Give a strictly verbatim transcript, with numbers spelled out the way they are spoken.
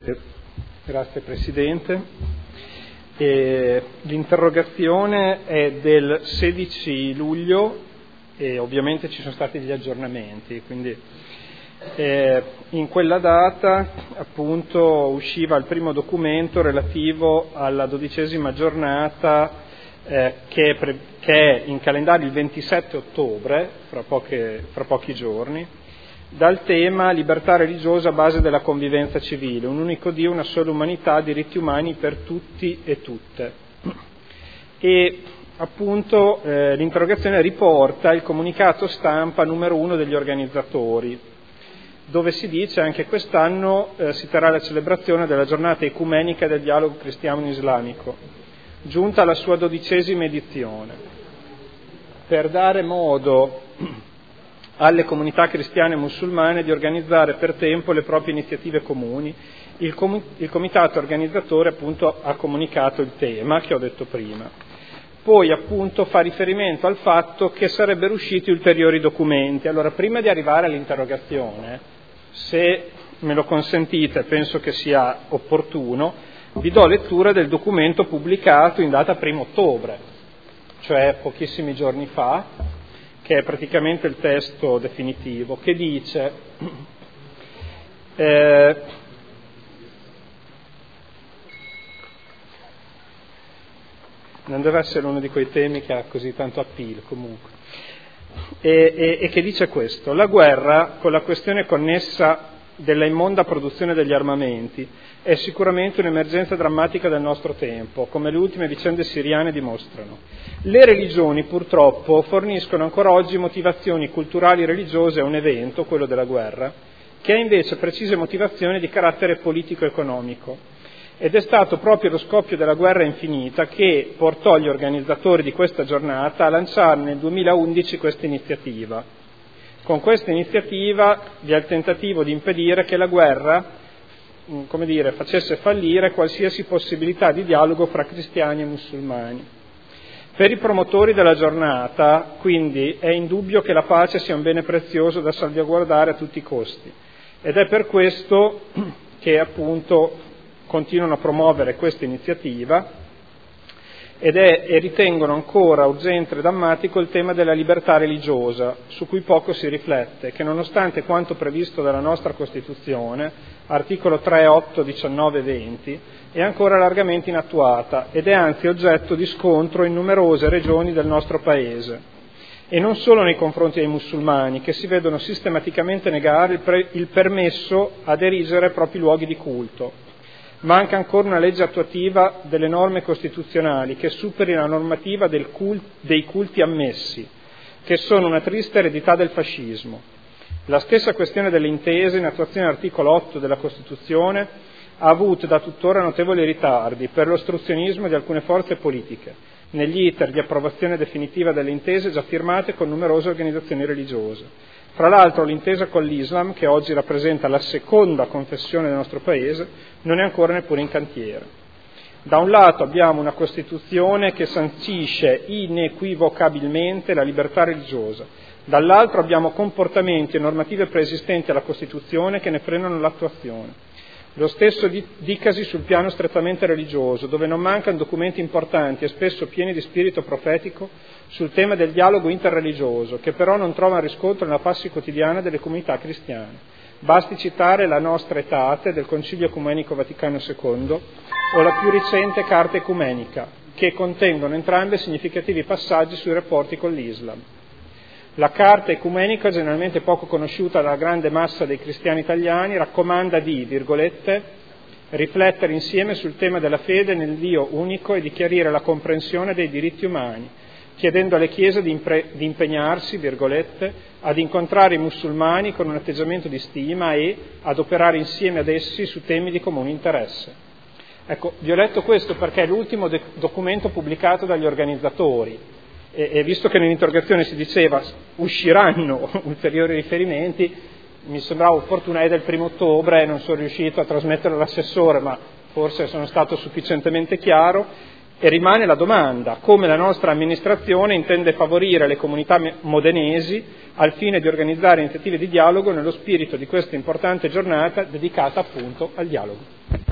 Grazie Presidente. E l'interrogazione è del sedici luglio e ovviamente ci sono stati degli aggiornamenti, quindi eh, in quella data appunto usciva il primo documento relativo alla dodicesima giornata eh, che, è pre- che è in calendario il ventisette ottobre, fra, poche, fra pochi giorni, dal tema libertà religiosa a base della convivenza civile, un unico Dio, una sola umanità, diritti umani per tutti e tutte. E appunto eh, l'interrogazione riporta il comunicato stampa numero uno degli organizzatori, dove si dice anche quest'anno eh, si terrà la celebrazione della giornata ecumenica del dialogo cristiano-islamico, giunta alla sua dodicesima edizione. Per dare modo alle comunità cristiane e musulmane di organizzare per tempo le proprie iniziative comuni, il, com- il comitato organizzatore appunto ha comunicato il tema che ho detto prima. Poi appunto fa riferimento al fatto che sarebbero usciti ulteriori documenti. Allora, prima di arrivare all'interrogazione, se me lo consentite, penso che sia opportuno, vi do lettura del documento pubblicato in data primo ottobre, cioè pochissimi giorni fa, che è praticamente il testo definitivo, che dice eh, non deve essere uno di quei temi che ha così tanto appeal comunque, e, e, e che dice questo: la guerra, con la questione connessa della immonda produzione degli armamenti, è sicuramente un'emergenza drammatica del nostro tempo, come le ultime vicende siriane dimostrano. Le religioni, purtroppo, forniscono ancora oggi motivazioni culturali religiose a un evento, quello della guerra, che ha invece precise motivazioni di carattere politico-economico. Ed è stato proprio lo scoppio della guerra infinita che portò gli organizzatori di questa giornata a lanciare nel duemilaundici questa iniziativa. Con questa iniziativa vi è il tentativo di impedire che la guerra, come dire, facesse fallire qualsiasi possibilità di dialogo fra cristiani e musulmani. Per i promotori della giornata, quindi, è indubbio che la pace sia un bene prezioso da salvaguardare a tutti i costi, ed è per questo che appunto continuano a promuovere questa iniziativa ed è, e ritengono ancora urgente e drammatico il tema della libertà religiosa, su cui poco si riflette, che nonostante quanto previsto dalla nostra Costituzione, articolo tre, otto, diciannove e venti, è ancora largamente inattuata ed è anzi oggetto di scontro in numerose regioni del nostro Paese, e non solo nei confronti dei musulmani, che si vedono sistematicamente negare il, pre- il permesso ad erigere propri luoghi di culto. Manca ancora una legge attuativa delle norme costituzionali che superi la normativa del cult- dei culti ammessi, che sono una triste eredità del fascismo. La stessa questione delle intese, in attuazione dell'articolo otto della Costituzione, ha avuto da tuttora notevoli ritardi per l'ostruzionismo di alcune forze politiche, negli iter di approvazione definitiva delle intese già firmate con numerose organizzazioni religiose. Fra l'altro l'intesa con l'Islam, che oggi rappresenta la seconda confessione del nostro Paese, non è ancora neppure in cantiere. Da un lato abbiamo una Costituzione che sancisce inequivocabilmente la libertà religiosa, dall'altro abbiamo comportamenti e normative preesistenti alla Costituzione che ne frenano l'attuazione. Lo stesso dicasi sul piano strettamente religioso, dove non mancano documenti importanti e spesso pieni di spirito profetico sul tema del dialogo interreligioso, che però non trova riscontro nella passi quotidiana delle comunità cristiane. Basti citare la nostra Etate del Concilio Ecumenico Vaticano secondo o la più recente Carta Ecumenica, che contengono entrambe significativi passaggi sui rapporti con l'Islam. La Carta Ecumenica, generalmente poco conosciuta dalla grande massa dei cristiani italiani, raccomanda di, virgolette, riflettere insieme sul tema della fede nel Dio unico e di chiarire la comprensione dei diritti umani, chiedendo alle Chiese di, impre- di impegnarsi, virgolette, ad incontrare i musulmani con un atteggiamento di stima e ad operare insieme ad essi su temi di comune interesse. Ecco, vi ho letto questo perché è l'ultimo de- documento pubblicato dagli organizzatori. E visto che nell'interrogazione si diceva usciranno ulteriori riferimenti, mi sembrava opportuno, è del primo ottobre, non sono riuscito a trasmettere all'assessore, ma forse sono stato sufficientemente chiaro, E rimane la domanda: come la nostra amministrazione intende favorire le comunità modenesi al fine di organizzare iniziative di dialogo nello spirito di questa importante giornata dedicata appunto al dialogo.